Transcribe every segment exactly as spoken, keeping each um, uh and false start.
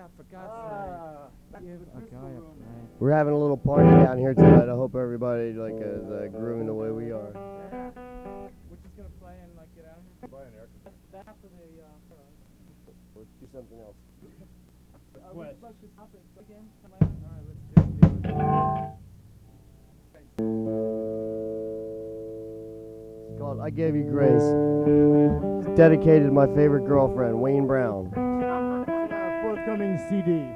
for God's sake. Give a guy a plan. We're having a little party down here tonight. I hope everybody like is uh, grooving the way we are. Yeah. We're just gonna play and like get out of here. Buy an air conditioner. After the uh. Let's do something else. Are we supposed to stop it again? Alright, let's just do it. It's called I Gave You Grace. It's dedicated to my favorite girlfriend, Wayne Brown. Our forthcoming C D.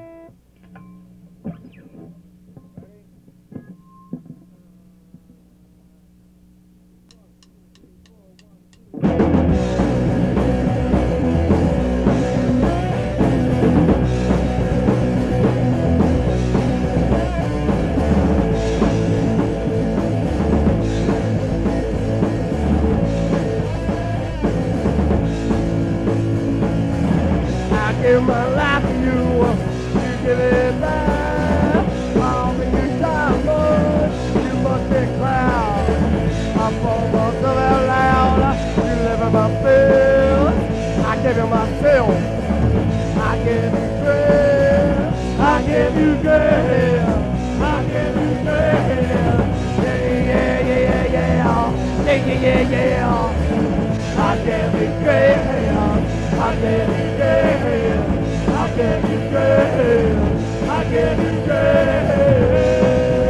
Give my life to you, you give it back. All the new time, you must be cloud. I'm almost so out loud, you live in my field. I give you myself, I give you grace. I give you grace, I give you grace. Yeah, yeah, yeah, yeah, yeah, yeah, yeah, yeah, yeah. I give you grace. I give you grace, I give you grace, I give you grace.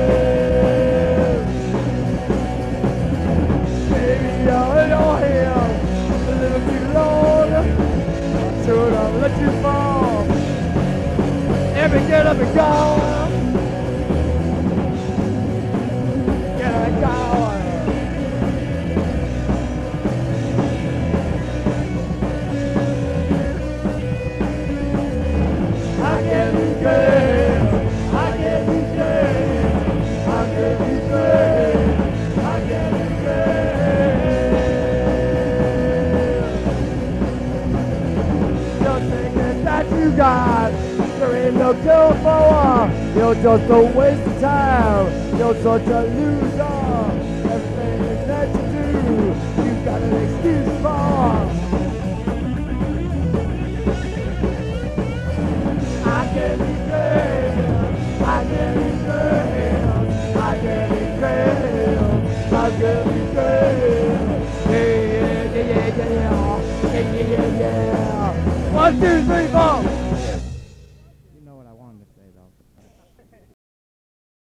Baby, you're in your hands a little too long. I should have let you fall. Every get up and go. Get up go. I give you grace, I give you grace, I give you grace, I give you grace. Don't think that that you got, there ain't no cure for. You're just a waste of time, you're such a loser. Everything that you do, you got an excuse for. I give you grace, I give you grace, I give you grace, I give you grace. Yeah, yeah, yeah, yeah, yeah, yeah, yeah, yeah, yeah. One, two, three, four.